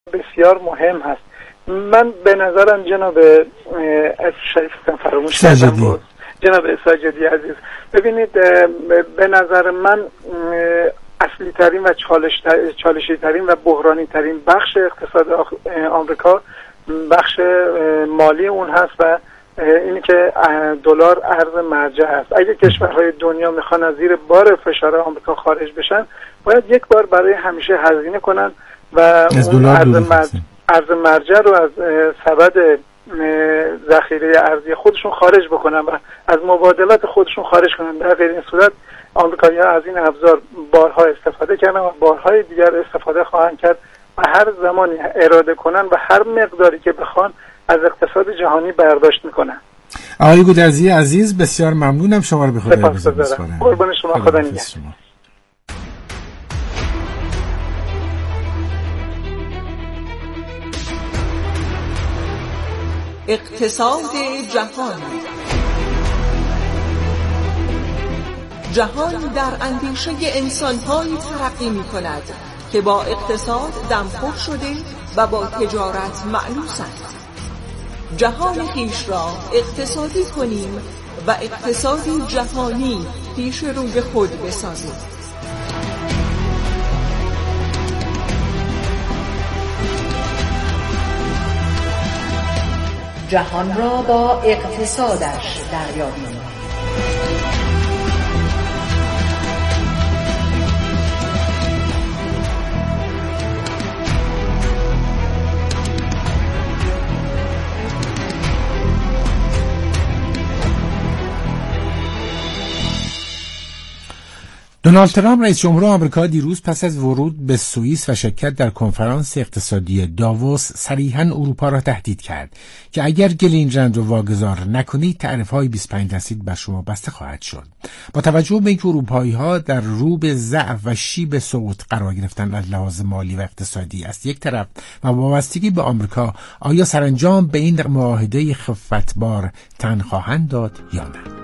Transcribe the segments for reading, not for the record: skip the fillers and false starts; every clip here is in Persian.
بسیار مهم هست. من به نظرم جناب شریفتان فراموش کردم، جناب ساجدی عزیز، ببینید به نظر من اصلی ترین و چالشی ترین و بحرانی ترین بخش اقتصاد آمریکا بخش مالی اون هست و اینی که دلار ارز مرجع هست. اگه کشورهای دنیا میخوان از زیر بار فشار آمریکا خارج بشن، باید یک بار برای همیشه هزینه کنن و اون ارز مرجع رو از سبد ذخیره ارزی خودشون خارج بکنن و از مبادلات خودشون خارج کنن. در غیر این صورت آمریکایی‌ها از این ابزار بارها استفاده کردن و بارهای دیگر استفاده خواهند کرد و هر زمانی اراده کنن و هر مقداری که بخوان از اقتصاد جهانی برداشت میکنن. آقای گودرزی عزیز بسیار ممنونم، شما رو به خدا می‌سپارم. قربان شما، خدا نگهدار. اقتصاد جهان در اندیشه انسان‌هایی ترقی می‌کند که با اقتصاد دمخور شده و با تجارت مألوسند. جهان خویش را اقتصادی کنیم و اقتصادی جهانی پیش روی خود بسازیم. جهان را با اقتصادش دریابیم. دونالد ترامپ رئیس جمهور آمریکا دیروز پس از ورود به سوئیس و شرکت در کنفرانس اقتصادی داووس صریحاً اروپا را تهدید کرد که اگر گرینلند را واگذار نکنید تعرفه‌های 25% بر شما بسته خواهد شد. با توجه به اینکه اروپایی‌ها در رو به ضعف و شیب سقوط قرار گرفتن از لحاظ مالی و اقتصادی از یک طرف و وابستگی به آمریکا، آیا سرانجام به این معاهده خفتبار تن خواهند داد یا نه؟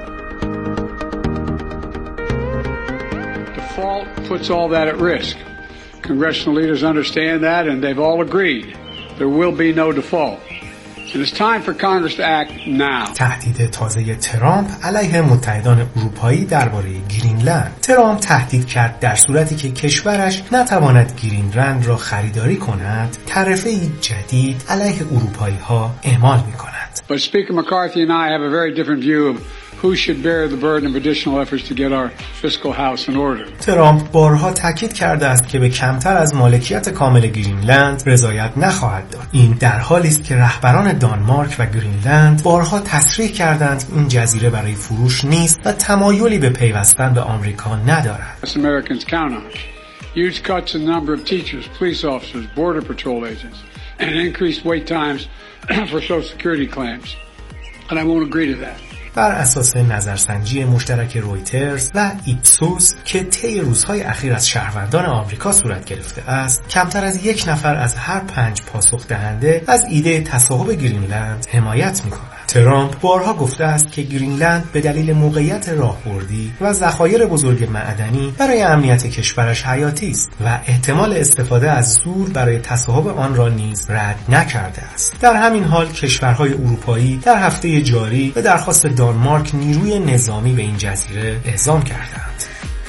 Default puts all that at risk. Congressional leaders understand that, and they've all agreed there will be no default. And it's time for Congress to act now. تهدید تازه ترامپ علیه متحدان اروپایی درباره گرینلند. ترامپ تهدید کرد در صورتی که کشورش نتواند گرینلند را خریداری کند، تعرفه‌ای جدید علیه اروپایی‌ها اعمال می‌کند. But Speaker McCarthy and I have a very different view of who should bear the burden of additional efforts to get our fiscal house in order. ترامپ بارها تاکید کرده است که به کمتر از مالکیت کامل گرینلند رضایت نخواهد داد. این در حالی است که رهبران دانمارک و گرینلند بارها تصریح کردند این جزیره برای فروش نیست و تمایلی به پیوستن به آمریکا ندارد. Americans count on huge cuts in the number of teachers, police officers, border patrol agents, and increased wait times for Social Security claims. And I won't agree to that. بر اساس نظرسنجی مشترک رویترز و ایپسوس که طی روزهای اخیر از شهروندان آمریکا صورت گرفته است، کمتر از 1 نفر از هر 5 پاسخ دهنده از ایده تصاحب گرینلند حمایت می‌کند. ترامپ بارها گفته است که گرینلند به دلیل موقعیت راهبردی و ذخایر بزرگ معدنی برای امنیت کشورش حیاتی است و احتمال استفاده از زور برای تصاحب آن را نیز رد نکرده است. در همین حال کشورهای اروپایی در هفته جاری به درخواست دانمارک نیروی نظامی به این جزیره اعزام کردند.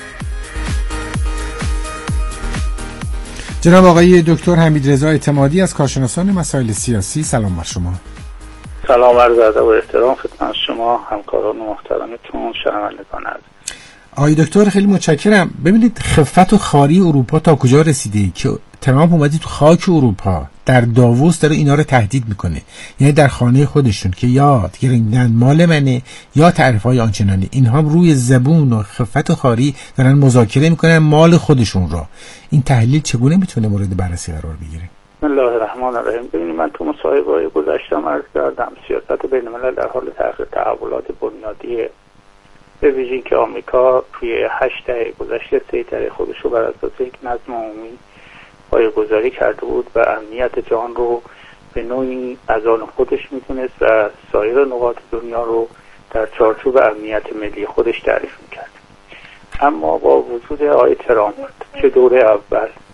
جناب آقای دکتر حمیدرضا اعتمادی از کارشناسان مسائل سیاسی، سلام بر شما. سلام عرض ادب و احترام خدمت شما، همکاران محترمتون، شنوندگان عزیز. آقای دکتر خیلی متشکرم. ببینید خفت و خواری اروپا تا کجا رسیده که ترامپ اومده تو خاک اروپا در داووس داره اینا رو تهدید میکنه، یعنی در خانه خودشون که یا گرینلند مال منه یا تعرفه‌های آنچنانی. اینها روی زبون و خفت و خواری دارن مذاکره میکنن مال خودشون را. این تحلیل چگونه میتونه مورد بررسی قرار بگیره؟ بسم الله الرحمن الرحیم. ببینید من تو مصاحبه‌های گذشته‌ام عرض کردم سیاست بین‌الملل در حال تحقیق تحولات بنیادیه، به ویژه که آمریکا توی 8 دهه گذشته سیطره خودش رو بر اساس یک نظم عمومی پایه‌گذاری کرده بود و امنیت جهان رو به نوعی از آن خودش میتونست و سایر نقاط دنیا رو در چارچوب امنیت ملی خودش تعریف میکرد. اما با وجود آقای ترامپ چه دوره اول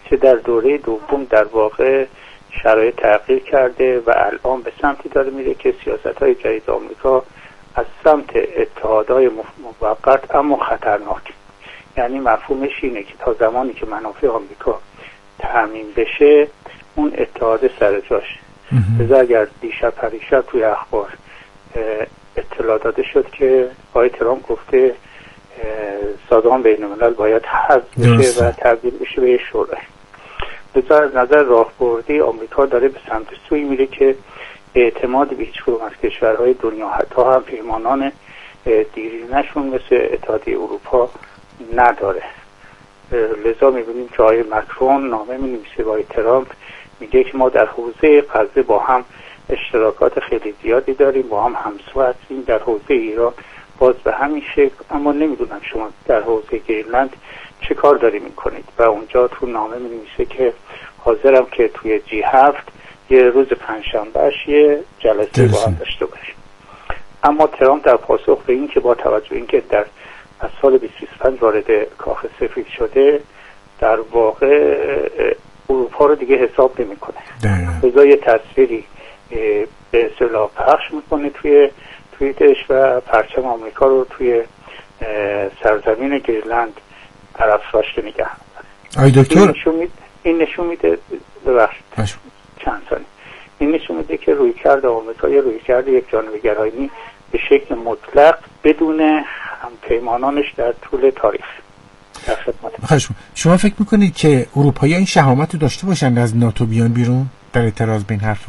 چه در دوره دوم در واقع شرایط تغییر کرده و الان به سمتی داره میره که سیاست‌های جدید آمریکا از سمت اتحادهای موقت اما خطرناک، یعنی مفهومش اینه که تا زمانی که منافع آمریکا تامین بشه اون اتحاد سر جاش. لذا اگر دیشب پریشب توی اخبار اطلاع داده شد که آقای ترامپ گفته سازمان بین الملل باید حذف بشه و تبدیل بشه به شورای. لذا از نظر راهبردی آمریکا داره به سمت سوی میره که اعتماد به هیچ کدوم از کشورهای دنیا حتی هم پیمانان دیرینه‌شون مثل اتحادیه اروپا نداره. لذا میبینیم که آقای مکرون نامه می‌نویسه با آقای ترامپ، میگه که ما در حوزه غزه با هم اشتراکات خیلی زیادی داریم، با هم همسو هستیم، در حوزه ایران باز به همین شکل، اما نمیدونم شما در حوزه گرینلند چه کار داری میکنید. و اونجا تو نامه می‌نویسه که حاضرم که توی G7 یه روز پنجشنبهش یه جلسه با هم داشته باشیم. اما ترامپ در پاسخ به این که با توجه به اینکه از سال 2025 وارد کاخ سفید شده در واقع اروپا رو دیگه حساب نمی‌کنه، لذا یه تصویری به اصطلاح پخش میکنه توی توییتش و پرچم آمریکا رو توی سرزمین گرینلند طرفدارش نگه آی دکتر این نشون میده ببخشید چند ثانیه این نشون میده که رویکرد آمریکا یا رویکرد یک جانبه‌گرایی به شکل مطلق بدون همپیمانانش در طول تاریخ. شما فکر میکنید که اروپایی‌ها این شهامت رو داشته باشن از ناتو بیان بیرون در اعتراض به این حرفا؟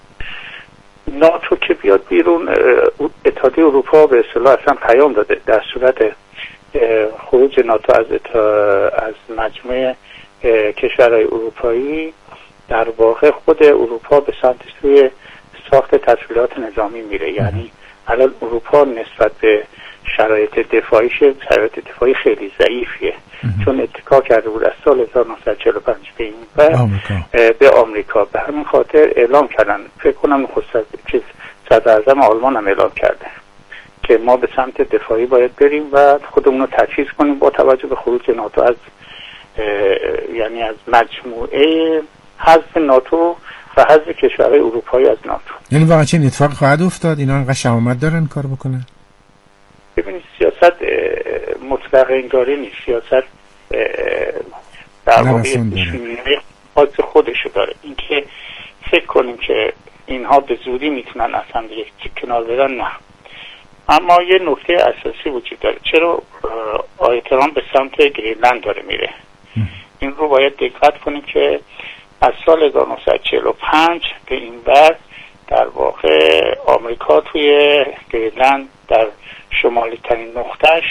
ناتو که بیاد بیرون، اتحادیه اروپا به اصطلاح اصلا پیام داده در صورت خروج ناتو از مجموعه کشورهای اروپایی، در واقع خود اروپا به سمت سوی ساخت تسهیلات نظامی میره. یعنی الان اروپا نسبت به شرایط دفاعیش شرایط دفاعی خیلی ضعیفیه، چون اتکا کرده بود از سال 1945 به این به آمریکا. به همین خاطر اعلام کردن، فکر کنم صدراعظم آلمان هم اعلام کرده که ما به سمت دفاعی باید بریم و خودمون رو تجهیز کنیم با توجه به خروج ناتو از یعنی از مجموعه حذف ناتو و حذف کشورهای اروپایی از ناتو. یعنی واقعا چه اتفاق خواهد افتاد؟ اینا انقدر شهامت دارن کار بکنن؟ ببینید سیاست مطلق انگاری نیست، سیاست در واقع خاص خودشو داره. اینکه فکر کنیم که اینها به زودی میتونن اصلا یک کنار بدن، نه. اما یه نکته اساسی وجود داره، چرا آقای ترامپ به سمت گرینلند داره میره؟ این رو باید دقت کنیم که از سال 1945 به این بعد در واقع آمریکا توی گرینلند در شمالی ترین نقطهش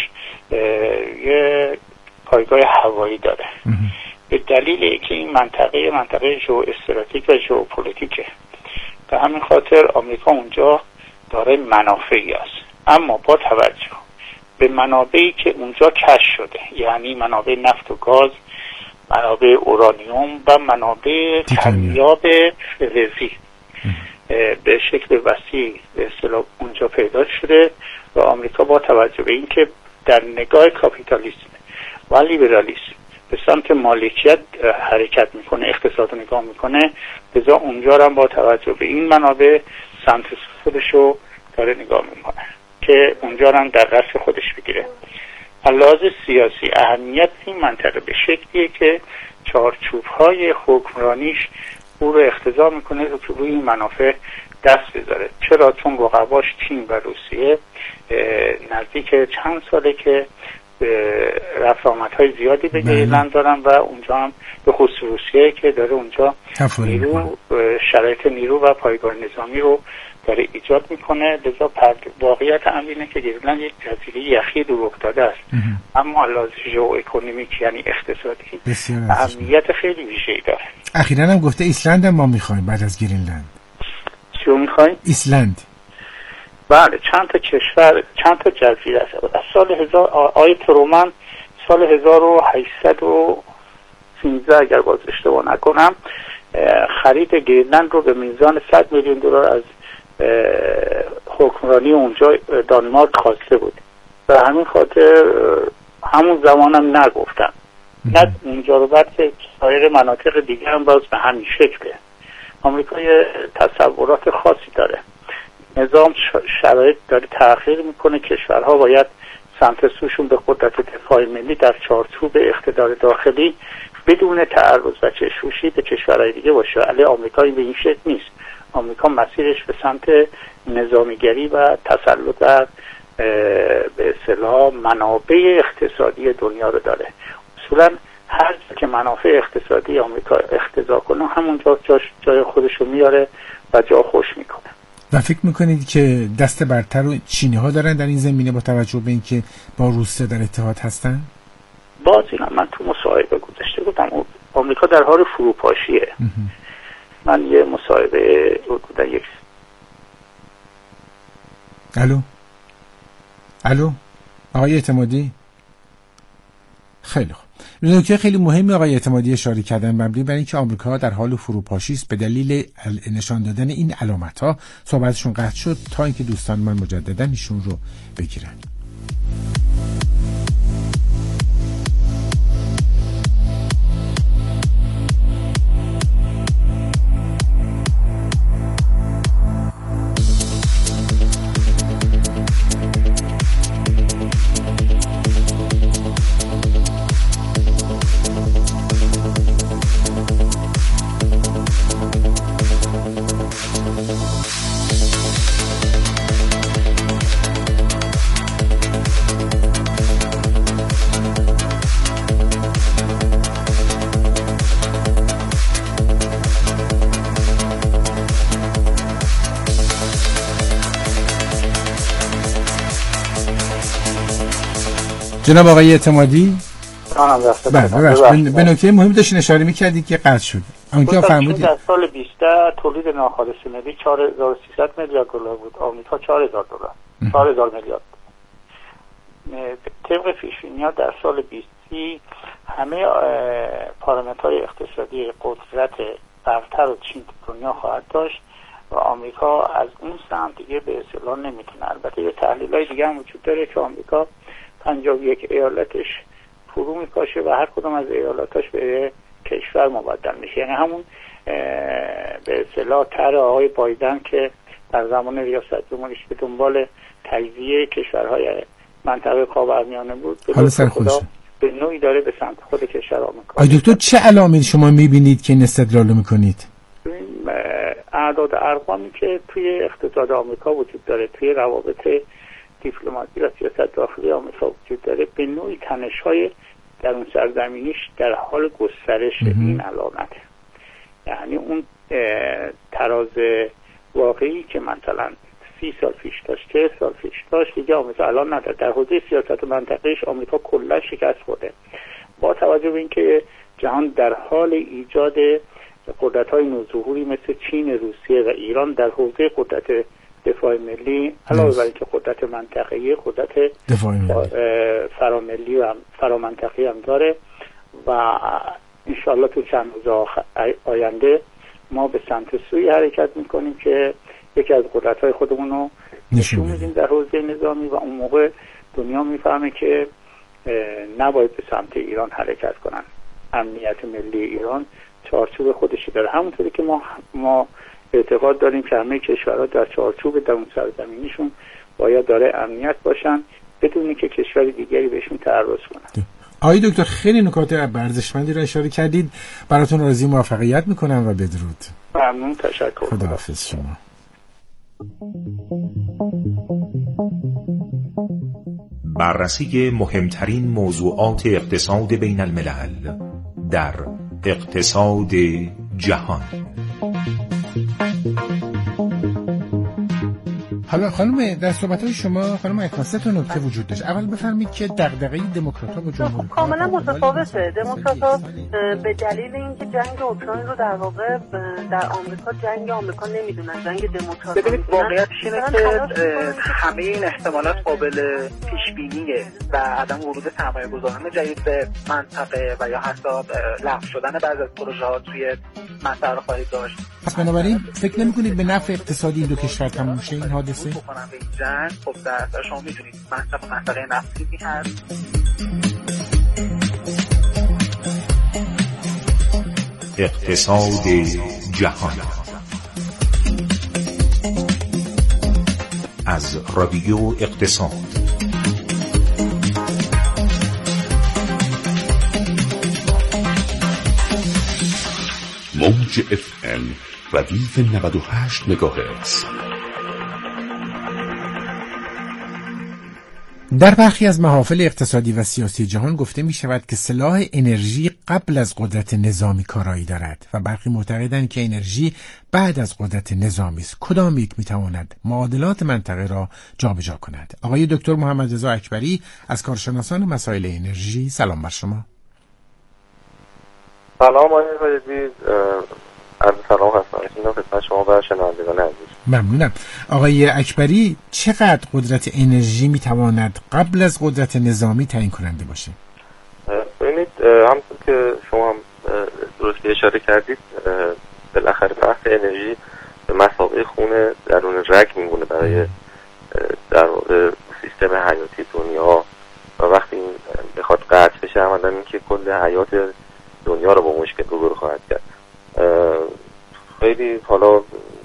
یه پایگاه هوایی داره، به دلیل که این منطقه ژئو استراتژیک و ژئوپلیتیکه. به همین خاطر آمریکا اونجا داره منافعی است، اما با توجه به منابعی که اونجا کشف شده، یعنی منابع نفت و گاز، منابع اورانیوم و منابع کمیاب فلزی به شکل وسیع به اصطلاح اونجا پیدا شده و آمریکا با توجه به اینکه در نگاه کاپیتالیسم و لیبرالیسم به سمت مالکیت حرکت میکنه، اقتصاد نگاه میکنه، لذا اونجا هم با توجه به این منابع سمت خودشو داره نگاه میکنه که اونجا هم در دست خودش بگیره. لحاظ سیاسی اهمیت این منطقه به شکلیه که چارچوب‌های حکمرانیش او رو اقتضا میکنه که روی این منافع دست بذاره. چرا؟ چون رقباش چین و روسیه نزدیک چند ساله که رفت آمدهای زیادی به گرینلند دارن و اونجا هم به خصوص روسیه که داره اونجا نیرو شرایط نیرو و پایگاه نظامی رو داره ایجاد میکنه. لذا واقعیت امینه که گرینلند یک جزیره یخی دور افتاده است، اما لحاظ ژئواکونومیک یعنی اقتصادی اهمیت خیلی ویژه‌ای داره. اخیراً هم گفته ایسلند هم ما میخوایم بعد از گرینلند. چیو میخوایم؟ ایسلند. بله، چند تا کشور، چند تا جزیره است. از سال آقای ترومن سال 1813 اگر باز اشتباه نکنم خرید گرینلند رو به میزان 100 میلیون دلار از حکمرانی اونجا دانمارک خواسته بود و همین خاطر همون زمان هم نگفتن نه اونجا رو بعد که سایر مناطق دیگه هم باز به همین شکله. آمریکا یه تصورات خاصی داره، نظام شرایط داره تغییر میکنه، کشورها باید سمت سوشون به قدرت دفاع ملی در چارچوب اقتدار داخلی بدون تعرض و چشم‌پوشی به کشورهای دیگه باشه. ولی آمریکا به این شکل نیست. آمریکا مسیرش به سمت نظامیگری و تسلط بر به اصطلاح منابع اقتصادی دنیا رو داره. اصولا هر جا که منافع اقتصادی آمریکا اقتضا کنه همونجا جای خودش رو میاره و جا خوش میکنه. و فکر میکنید که دست برتر رو چینی ها دارن در این زمینه با توجه به اینکه با روسیه در اتحاد هستن؟ باز اینا من تو مصاحبه گذاشته گفتم آمریکا در حال فروپاشیه. من یه مصاحبه بودم یک الو آقای اعتمادی. خیلی خوب. نکته خیلی مهمی آقای اعتمادی اشاره کردن مبنی بر اینکه آمریکا در حال فروپاشی است. به دلیل نشان دادن این علامت‌ها صحبتشون قطع شد تا اینکه دوستان من مجددا ایشون رو بگیرن. جناب آقای اعتمادی، به نکته مهم داشتین اشاره می‌کردید که قطع شد. آمریکا فرمودید در سال 20 تولید ناخالص ملی 4300 میلیارد دلار بود، آمریکا 4000 دلار 4000 میلیارد. طبق پیش‌بینی‌ها در سال 2030 همه پارامترهای اقتصادی قدرت برتر و چین دنیا خواهد داشت و آمریکا از اون سمت دیگه به اصطلاح نمیتونه. البته یه تحلیل‌های دیگه هم وجود داره که آمریکا 51 ایالتش فرو میپاشه و هر کدوم از ایالتاش به کشور مبدل میشه. یعنی همون به اصطلاح طرح آقای بایدن که در زمان ریاست جمهوریش به دنبال تجزیه کشورهای منطقه خاورمیانه بود به نوعی داره به سمت خود کشور آمریکا. آقای دکتر چه علامتی شما میبینید که این استدلال رو میکنید؟ اعداد ارقامی که توی اقتصاد آمریکا وجود داره، توی روابط دیپلماسی و سیاست داخلی آمریکا وجود داره، به نوعی تنش‌های در اون سرزمینیش در حال گسترش این علامته. یعنی اون تراز واقعی که مثلا 30 سال پیش داشت، 40 سال پیش داشت، دیگه آمریکا الان نداره. در حوزه سیاست منطقه‌ایش آمریکا کلا شکست خورده. با توجه به اینکه جهان در حال ایجاد قدرت‌های نوظهوری مثل چین، روسیه و ایران در حوزه قدرت دفاع ملی، علاوه بر اینکه قدرت منطقه‌ای، قدرت فراملی و فرامنطقه‌ای هم داره و انشالله تو چند روز آینده ما به سمت سوی حرکت میکنیم که یکی از قدرت‌های خودمون رو نشون میدیم در حوزه نظامی و اون موقع دنیا میفهمه که نباید به سمت ایران حرکت کنن. امنیت ملی ایران چارچوب خودشی داره، همونطوری که ما اعتقاد داریم که همه کشورها در چارچوب درون سرزمینیشون باید داره امنیت باشن بدون که کشور دیگری بهشون تعرض کنن. آقای دکتر خیلی نکات ارزشمندی رو اشاره کردید. براتون آرزوی موفقیت میکنم و بدرود. ممنون، تشکر. خداحافظ شما. بررسی مهمترین موضوعات اقتصاد بین الملل در اقتصاد جهان. حالا خانم، در صحبت‌های شما خانم عکاسی تو نکته وجود داشت. اول بفرمایید که دغدغه دموکرات‌ها با جمهوری کاملا متفاوته. دموکرات‌ها به دلیل اینکه جنگ اوکراین رو در واقع در آمریکا جنگ آمریکا نمیدونن، جنگ دموکرات‌ها. ببینید واقعیتش اینه که همه این احتمالات قابل پیش بینیه و عدم ورود سرمایه‌گذاران جدید به منطقه و یا حتی لغو شدن بعضی از پروژه‌ها توی منطقه خواهید داشت. پس بنابراین فکر نمی‌کنید به نفع اقتصادی این دو کشور تموم شه این حادثه؟ بکنن به این جنگ. خب در شما می‌دونید منطقه نفتی هست. اقتصاد جهان از رادیو اقتصاد. موج FM ردیف 98 مگاهرتز. در برخی از محافل اقتصادی و سیاسی جهان گفته می شود که سلاح انرژی قبل از قدرت نظامی کارایی دارد و برخی معتقدند که انرژی بعد از قدرت نظامی است. کدام یک می تواند معادلات منطقه را جابجا کند؟ آقای دکتر محمد رضا اکبری از کارشناسان مسائل انرژی، سلام بر شما. سلام آقای عزیز، عرض سلام هستم خدمت شما و شنوندگان عزیز. ممنونم. آقای اکبری، چقدر قدرت انرژی میتواند قبل از قدرت نظامی تعیین کننده باشه؟ ببینید، همونطور که شما هم درست اشاره کردید، بالاخره بحث انرژی به مثابه خون درون رگ میمونه برای در واقع سیستم حیاتی دنیا و وقتی این بخواد قطع بشه عملاً اینکه کل حیات دنیا رو با مشکل روبرو خواهد کرد. خیلی حالا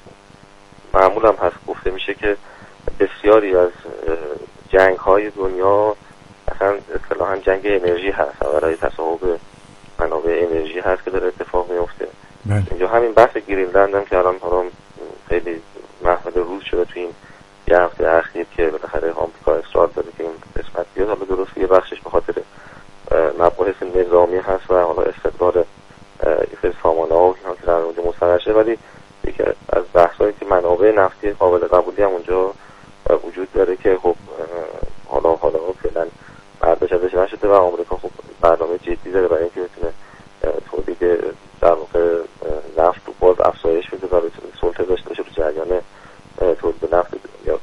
معمول هم هست گفته میشه که بسیاری از جنگ های دنیا اصلا اصطلاحاً جنگ انرژی هست و برای تصاحب منابع انرژی هست که داره اتفاق میفته. اینجا همین بحث گرینلند هم که الان خیلی محمل روز شده تو این یه هفته اخیر که بالاخره آمریکا اصرار داره که این قسمت بیاد. حالا درسته یه بخشش به خاطر مباحث نظامی هست و حالا استقرار سامانه ها که در اونجا مستقر شده، ولی یکی از بحثایی که منابع نفتی قابل قبولی هم اونجا وجود داره که خب حالا فعلا برداشت ازش نشده و آمریکا خب برنامه جدی داره برای اینکه بتونه تولید در واقع نفت رو باز افزایش بده و بتونه سلطه داشته باشه رو جریان تولید نفت دنیا.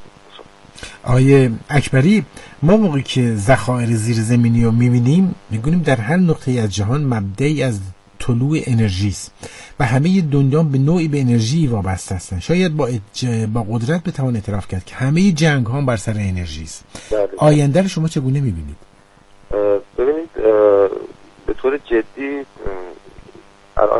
آقای اکبری، ما موقعی که ذخایر زیرزمینی رو می‌بینیم می‌گونیم در هر نقطه‌ای از جهان مبدعی از طلوع انرژی است و همه دنیا به نوعی به انرژی وابسته هستند. شاید با قدرت بتوان اعتراف کرد که همه جنگ ها بر سر انرژی است. آینده رو شما چگونه می‌بینید؟ ببینید، به طور جدی الان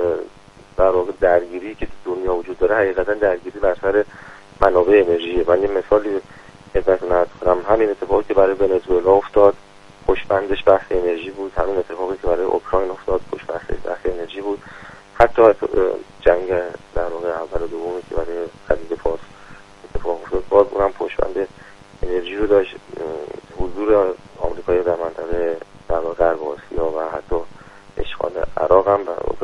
در واقع درگیری که دنیا وجود داره حقیقتا درگیری بر سر منابع انرژیه. من یه مثالی خدمتتون عرض کنم. همین اتفاقی که برای ونزوئلا افتاد پشتبندش بحث انرژی بود، همین اتفاقی که برای اوکراین افتاد پشتبندش بحث انرژی بود، حتی جنگ در واقع اول و دومی که برای خلیج فارس اتفاق افتاد باز اونم پشتبند انرژی رو داشت. حضور آمریکایی در منطقه در واقع غرب آسیا و حتی اشغال عراق هم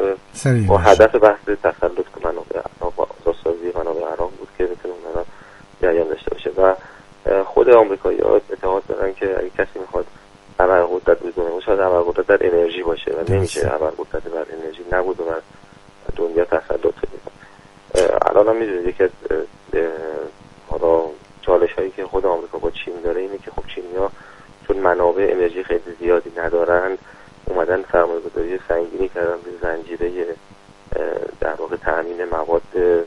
با هدف بحث تسلط منابع عراق و آزادسازی منابع عراق بود که بتونه اونها جریان داشته باشه و خود آمریکایی‌ها اعتقاد دارن که اگه کسی میخواد ابرقدرت بزنه باشه باید ابرقدرت در انرژی باشه و نمیشه ابرقدرت در انرژی نبود و دنیا تسلط بده. الان هم میدونید یکی از حالا چالش هایی که خود آمریکا با چین داره اینه که خب چینی‌ها چون منابع انرژی خیلی زیادی ندارن اومدن سرمایه‌گذاری سنگینی کردن به زنجیره در واقع تامین مواد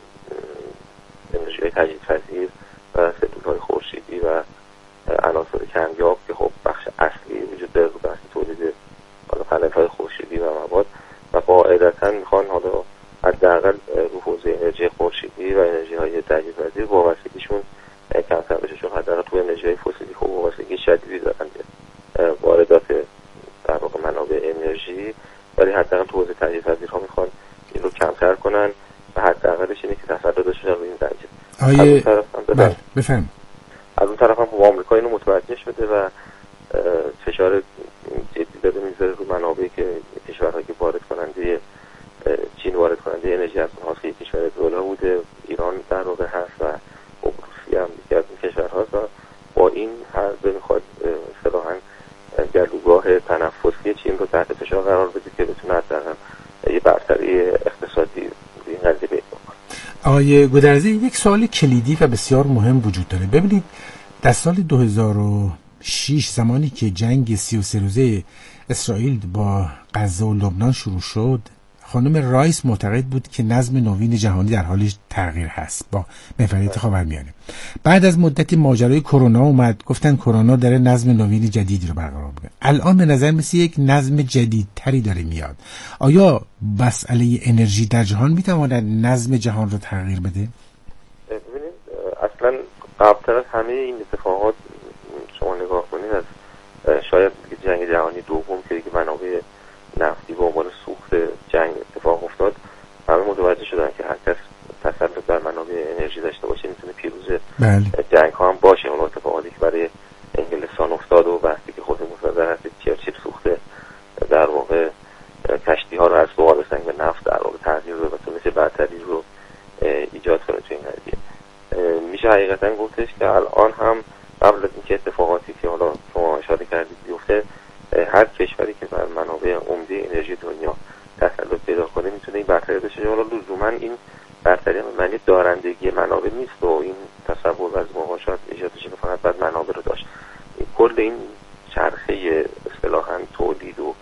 انرژی تجدیدپذیر و سلول‌های خورشیدی و عناصر کمیاب که خب بخش اصلی وجود داره تو بحث تولید پنل‌های خورشیدی و مواد و قاعدتاً میخوان حالا حداقل رو حوزه انرژی خورشیدی و انرژی‌های تجدیدپذیر وابستگیشون کمتر بشه، چون حداقل تو انرژی‌های فسیلی خب وابستگی شدیدی دارن به واردات در واقع منابع انرژی، ولی حداقل تو حوزه تجدیدپذیرها میخوان این رو کمتر کنن و حداقلش اینه که تسلط داشته باشن روی این زنجیره. بفهم. از اون طرف هم آمریکا اینو متوجه شده و فشار جدی داره میذاره رو منابعی که کشورهایی که وارد کننده چین وارد کننده انرژی از اونها که کشور دولا بوده، ایران در واقع هست و روسیه هم یکی از این کشورهاست و با این حرف میخواد اصطلاحاً گلوگاه تنفسی چین رو تحت فشار قرار بده که بتونه حداقل یه برتری اقتصادی این قضیه پیدا کنه. آقای گودرزی، یک سوال کلیدی و بسیار مهم وجود داره. ببینید، در سال 2006 زمانی که جنگ 33 روزه اسرائیل با غزه و لبنان شروع شد، خانم رایس معتقد بود که نظم نوین جهانی در حال تغییر هست با محوریت خاورمیانه. بعد از مدتی ماجرای کرونا اومد، گفتن کرونا داره نظم نوین جدیدی رو برقرار میکنه. الان به نظر مثل یک نظم جدیدتری داره میاد. آیا مسئله انرژی در جهان میتواند نظم جهان رو تغییر بده؟ ببینید اصلا قبلتر از همه این اتفاقات شما نگاه کنید، از شاید جنگ جهانی دوم که منابع نفتی به عنوان سوخت جنگ اتفاق افتاد، همه متوجه شدن که هر کس تسلط بر منابع انرژی داشته باشه میتونه پیروز جنگ ها هم باشه. اون اتفاقاتی که برای انگلستان افتاد و وقتی که خود مصدر هست چرچیل سوخت در واقع کشتی ها رو از بخار سنگ به نفت در واقع تغییر رو و تونست برتری رو ایجاد کنه تو این قضیه. میشه حقیقتا گفتش که الان هم قبل از اینکه اتفاقاتی که حالا شما اشاره کردید بیفته، هر کشوری که بر منابع عمده انرژی دنیا تسلط پیدا کنه میتونه این برتری داشته. حالا لزوما این برتری معنی دارندگی منابع نیست و این تصور از موقع شاید ایجاد بشه که فقط بعد منابع رو داشت. کل این چرخه اصطلاحاً تولید و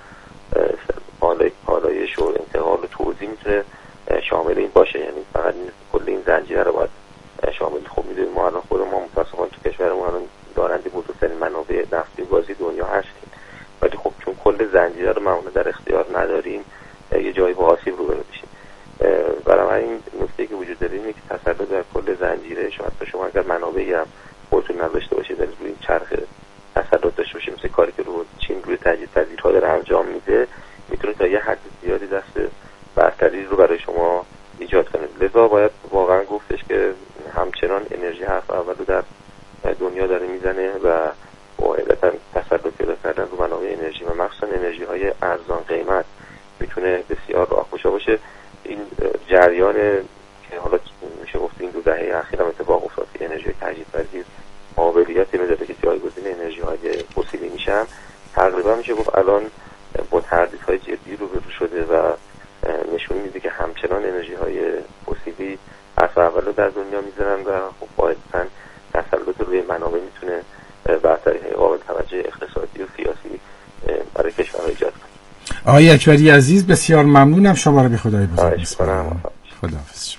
پالایش و انتقال و توزیع میتونه شامل این باشه، یعنی فقط کل این زنجیره رو باید شامل. خب میدونیم ما الان خود ما متأسفانه تو کشورمون الان دارنده بزرگترین منابع نفتی و گازی دنیا هستیم، ولی خب چون کل زنجیره رو معمولا در اختیار نداریم یه جایی با آسیب روبرو میشیم. برای این نکته که وجود داره اینه که تسلط در کل زنجیره شما اگر منابعی هم خودتون نداشته باشید در روی این چرخ تسلط داشته باشید، مثل کاری که رو چین روی تجدیدپذیرها داره انجام میده، میتونه تا یه حد زیادی دست برتری رو برای شما ایجاد کنه. لذا باید واقعا گفتش که همچنان انرژی حرف اولو در دنیا داره میزنه و واقعا تسلط پیدا کردن رو منابع انرژی و مخصوصا انرژی های ارزان قیمت میتونه بسیار راهگشا باشه. این جریان که حالا میشه گفت این 2 دهه اخیر هم اتفاق افتاد که انرژی تجدیدپذیر قابلیتی نداره که جایگزین انرژی های فسیلی میشن، تقریبا میشه گفت الان با تهدیدهای جدی روبرو شده و نشون میده که همچنان انرژی های فسیلی حرف اولو در دنیا میزنن و خب باعثاً تسلط روی منابع میتونه برتری های قابل توجه اقتصادی و سیاسی برای کشورها ایجاد کنه. آقای اکبری عزیز بسیار ممنونم، شما رو به خدای بزرگ میسپارم. خداحافظ.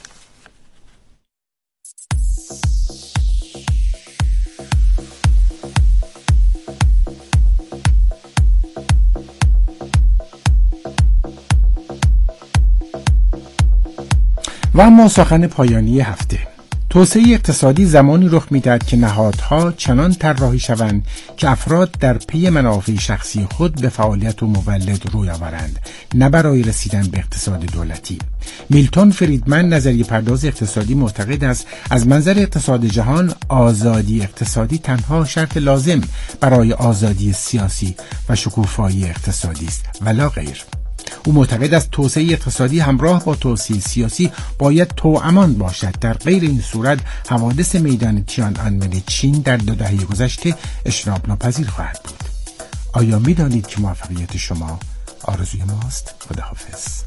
و اما سخن پایانی هفته. توسعه اقتصادی زمانی رخ می‌دهد که نهادها چنان طراحی شوند که افراد در پی منافع شخصی خود به فعالیت و مولد روی آورند، نه برای رسیدن به اقتصاد دولتی. میلتون فریدمن، نظریه پرداز اقتصادی، معتقد است از منظر اقتصاد جهان آزادی اقتصادی تنها شرط لازم برای آزادی سیاسی و شکوفایی اقتصادی است ولا غیر. او معتقد است توسعه اقتصادی همراه با توسعه سیاسی باید توامان باشد، در غیر این صورت حوادث میدان تیان‌انمن چین در 2 دهه گذشته اجتناب ناپذیر خواهد بود. آیا می‌دانید که موفقیت شما آرزوی ماست؟ خداحافظ.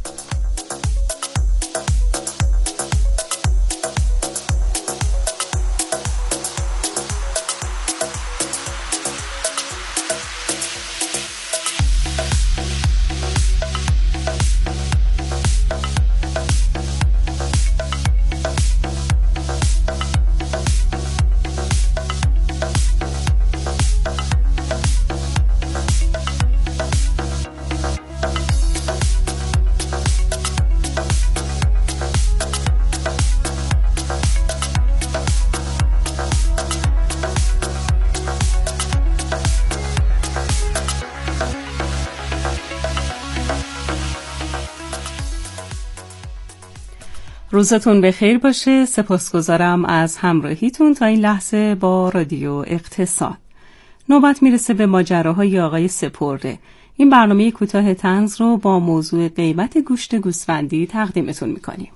روزتون بخیر باشه. سپاسگزارم از همراهیتون تا این لحظه با رادیو اقتصاد. نوبت میرسه به ماجراهای آقای سپرده. این برنامه کوتاه طنز رو با موضوع قیمت گوشت گوسفندی تقدیمتون میکنیم.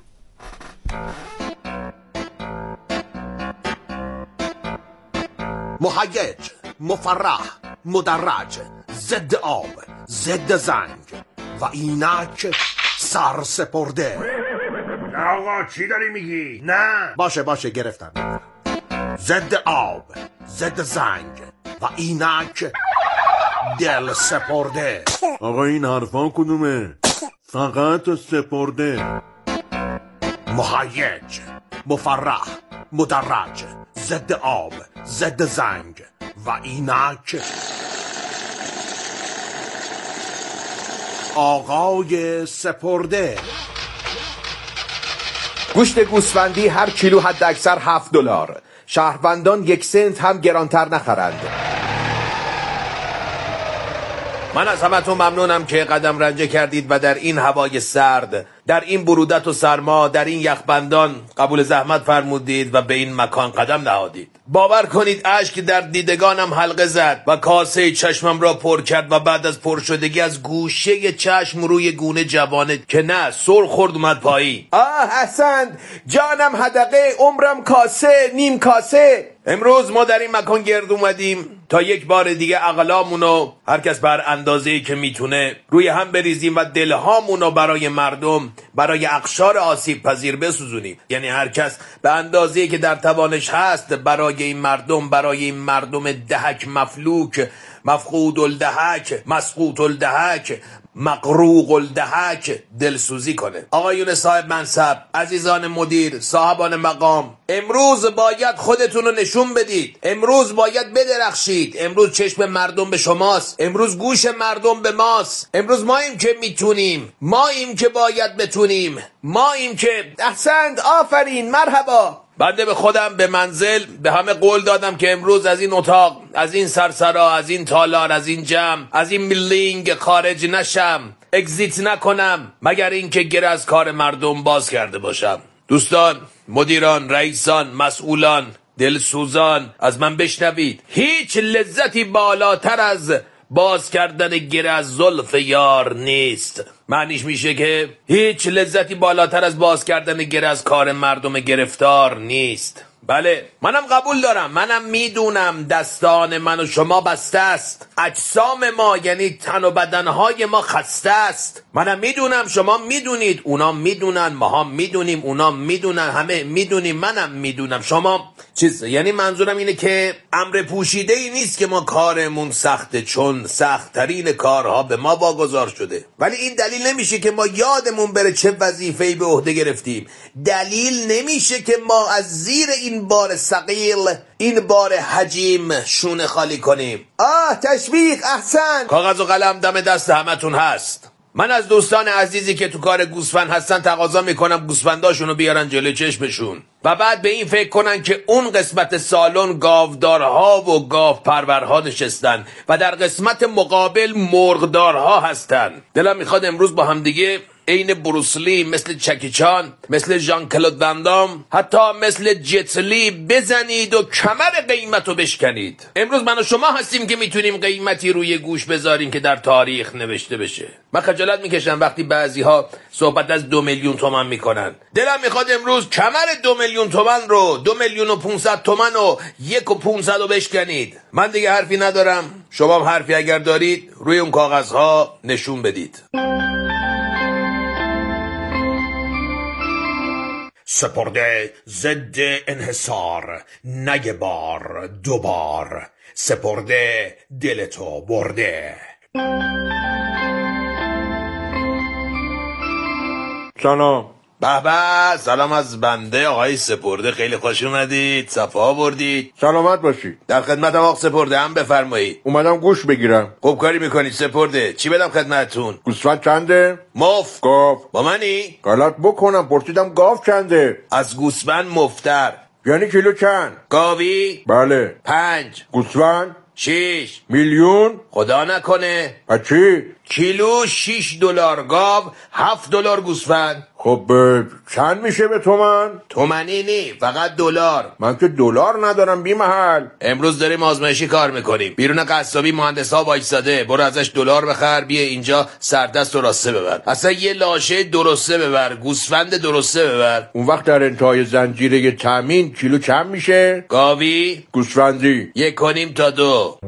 مهیج، مفرح، مدرج، ضد آب، ضد زنگ و اینک سرسپرده. آقا چی داری میگی؟ نه باشه گرفتم. ضد آب، ضد زنگ و اینک دل سپرده. آقا این حرفان کدومه؟ فقط سپرده. مهیج، مفرح، مدرج، ضد آب، ضد زنگ و اینک آقای سپرده. گوشت گوسفندی هر کیلو حد اکثر $7. شهروندان 1 سنت هم گرانتر نخرند. من از همتون ممنونم که قدم رنجه کردید و در این هوای سرد، در این برودت و سرما، در این یخبندان قبول زحمت فرمودید و به این مکان قدم نهادید. باور کنید اشک در دیدگانم حلقه زد و کاسه چشمم را پر کرد و بعد از پر شدگی از گوشه چشم روی گونه جوانه که نه سرخ خورد اومد پایی. احسن، جانم حدقه، عمرم کاسه، نیم کاسه. امروز ما در این مکان گرد اومدیم تا یک بار دیگه عقلامونو هر کس بر اندازه‌ای که میتونه روی هم بریزیم و دلهامونو برای مردم، برای اقشار آسیب پذیر بسوزونیم. یعنی هر کس به اندازه‌ای که در توانش هست برای این مردم، برای این مردم دهک مفلوک، مفقود الدهک، مسقوط الدهک، مقروق الدهک دلسوزی کنه. آقایون صاحب منصب، عزیزان مدیر، صاحبان مقام، امروز باید خودتون رو نشون بدید. امروز باید بدرخشید. امروز چشم مردم به شماست. امروز گوش مردم به ماست. امروز ماییم که میتونیم، ماییم که باید بتونیم، ماییم که احسنت، آفرین، مرحبا. بنده به خودم، به منزل، به همه قول دادم که امروز از این اتاق، از این سرسرا، از این تالار، از این جمع، از این میلینگ خارج نشم، اگزیت نکنم مگر اینکه گره از کار مردم باز کرده باشم. دوستان، مدیران، رئیسان، مسئولان، دلسوزان، از من بشنوید. هیچ لذتی بالاتر از باز کردن گره از زلف یار نیست. معنیش میشه که هیچ لذتی بالاتر از باز کردن گره از کار مردم گرفتار نیست. بله، منم قبول دارم، منم میدونم دستان من و شما بسته است، اجسام ما یعنی تن و بدنهای ما خسته است. منم میدونم، شما میدونید، اونا میدونن، ماها میدونیم، اونا میدونن، همه میدونیم، منم میدونم، شما یعنی منظورم اینه که امر پوشیده ای نیست که ما کارمون سخته، چون سخت‌ترین کارها به ما واگذار شده. ولی این دلیل نمیشه که ما یادمون بره چه وظیفه‌ای به عهده گرفتیم. دلیل نمیشه که ما از زیر این بار ثقیل، این بار حجیم شونه خالی کنیم. تشویق، احسن. کاغذ و قلم دم دست همتون هست. من از دوستان عزیزی که تو کار گوسفند هستن تقاضا میکنم گوسفنداشونو بیارن جلوی چشمشون و بعد به این فکر کنن که اون قسمت سالن گاودارها و گاو پرورها نشستن و در قسمت مقابل مرغدارها هستن. دلم میخواد امروز با هم دیگه عین بروسلی، مثل چکی چان، مثل ژان کلود وندام، حتی مثل جتلی بزنید و کمر قیمت رو بشکنید. امروز من و شما هستیم که میتونیم قیمتی روی گوش بذاریم که در تاریخ نوشته بشه. من خجالت میکشم وقتی بعضی ها صحبت از 2 میلیون تومان میکنن. دلم میخواد امروز کمر 2 میلیون تومان رو 2,500,000 تومان و 1,500,000 رو بشکنید. من دیگه حرفی ندارم، شما هم حرفی اگر دارید روی اون کاغذها نشون بدید. سپرده ضد انحصار، نه بار، 2 بار. سپرده دلتو برده. سلام. به به، سلام از بنده آقای سپرده، خیلی خوش اومدید، صفا آوردید. سلامت باشید. در خدمت آقا سپرده هم بفرمایید. اومدم گوش بگیرم. خوب کاری میکنید سپرده. چی بدم خدمتتون؟ گوسفند چنده؟ مفت. گاو. با منی؟ غلط بکنم، پرسیدم گاو چنده؟ از گوسفند مفتر. یعنی کیلو چند؟ گاوی؟ بله. 5. گوسفند؟ 6. میلیون؟ خدا نکنه. چی؟ کیلو $6 گاو، $7 گوسفند. خب چند میشه به تومن؟ تومنی نی، فقط $. من که $. ندارم بی محل. امروز داریم آزمایشی کار میکنیم. بیرون قصابی مهندسا وایساده، برو ازش $. بخر، بیا اینجا سردست و راسته ببر. اصلا یه لاشه درسته ببر، گوسفند درسته ببر. اون وقت در انتهای زنجیره تامین کیلو چند میشه؟ گاوی؟ گوسفندی؟ 1.5 تا 2.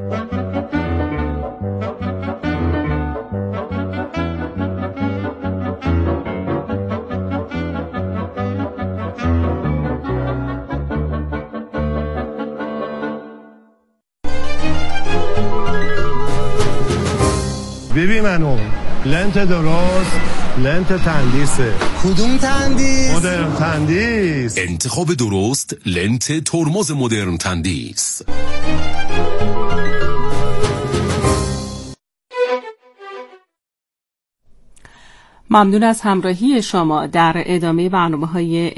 ببین منو لنت درست، لنت تندیسه. کدوم تندیس؟ مدرن تندیس. انتخاب درست لنت ترمز مدرن تندیس. ممنون از همراهی شما. در ادامه برنامه‌های